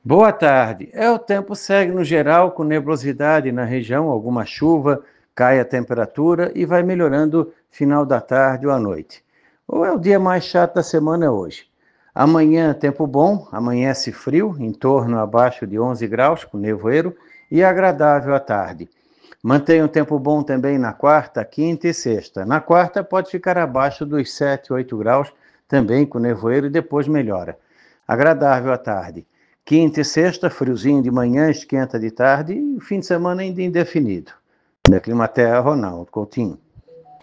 Boa tarde. O tempo segue no geral com nebulosidade na região, alguma chuva, cai a temperatura e vai melhorando final da tarde ou à noite. Ou é o dia mais chato da semana hoje. Amanhã, tempo bom, amanhece frio, em torno abaixo de 11 graus, com nevoeiro, e agradável à tarde. Mantém um tempo bom também na quarta, quinta e sexta. Na quarta pode ficar abaixo dos 7, 8 graus, também com nevoeiro, e depois melhora. Agradável à tarde. Quinta e sexta, friozinho de manhã, esquenta de tarde, e o fim de semana ainda indefinido. Da Climaterra, Ronaldo Coutinho.